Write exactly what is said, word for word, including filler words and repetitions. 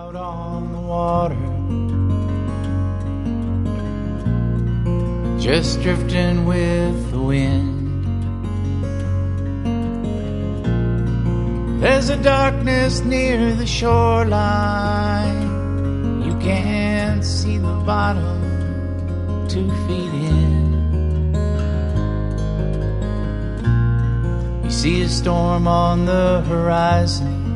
Out on the water, just drifting with the wind. There's a darkness near the shoreline. You can't see the bottom two feet in. You see a storm on the horizon.